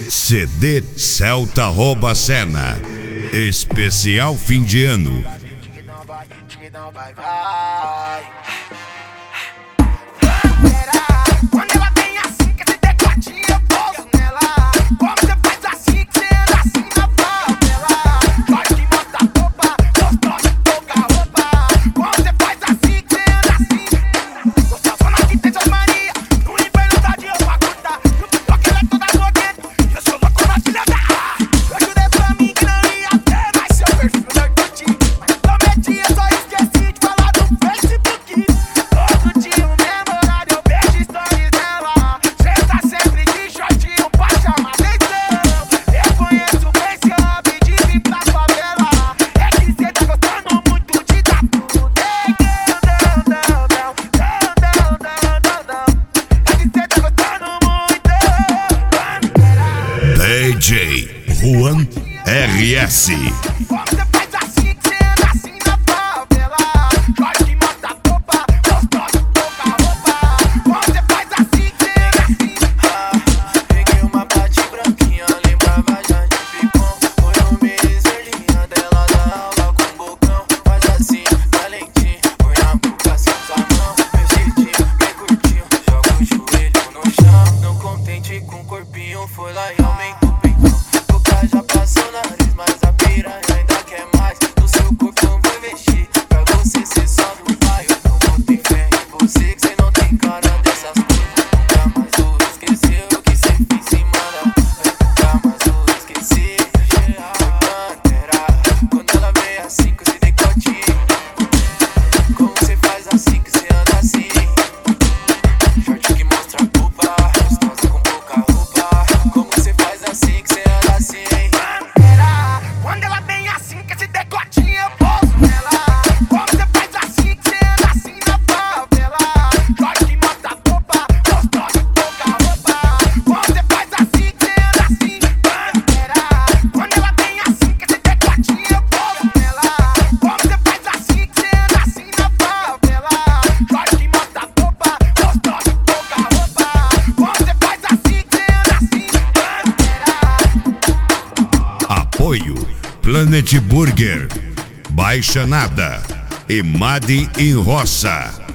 CD Celta rouba a cena. Especial fim de ano. Quando ela vem assim, que esse decotinho eu pouso nela. Como você faz assim, que você anda assim na favela. Pode que mostra a roupa, gostosa de pouca roupa. Como você faz assim, que você anda assim. Gostosona que tem suas manias, no inverno tá de roupa curta. No TikTok ela é toda nojenta, eu sou louco na filha da Eu jurei pra mim que não ia ter mais seu perfil no Orkut. Mas prometi, eu só esqueci de falar do Facebook. Todo dia o mesmo horário eu vejo stories dela. Cê tá sempre de shortinho pra chamar atenção. Eu conheço bem esse hobby de vir pra favela. É que cê tá gostando muito de dar tudo. É que cê tá gostando muito. DJ Juan RS. Como você faz assim, que cê anda assim na favela. Jorge que mostra a roupa, gostosa de pouca roupa. Como você faz assim, que cê anda assim. Peguei uma bate branquinha, lembrava já de pipom. Foi no mês verlinha dela da aula com bocão. Faz assim, tá lentinho, põe na boca sem sua mão. Meu jeitinho, bem curtinho, joga o joelho no chão. Não contente com o corpinho, foi lá e aumenta o peitão. Boca já passou o nariz, mas a piranha ainda quer mais. No seu corpo eu vou investir, pra você ser só do pai. Eu não boto fé em você, que cê não tem cara dessas coisas. Nunca mais vou esquecer o que cê fez em cima. Nunca mais vou esquecer. Pantera, quando ela vem assim com esse decotinho. Como cê faz assim, que cê anda assim. Short que mostra a roupa, gostosa com pouca roupa. Como cê faz assim, que cê anda assim. Quando ela vem assim, que esse decotinho eu pouso nela. Como você faz assim, que cê anda assim na favela. Jorge que mostra a roupa, gostosa de pouca roupa. Como você faz assim, que cê anda assim. Quando ela vem assim, que esse decotinho eu pouso nela. Como você faz assim, que cê anda assim na favela. Jorge que mostra a roupa, gostosa de pouca roupa. Como você faz assim, que cê anda assim. Apoio Planet Burger, Baixa Nada e Made em Roça.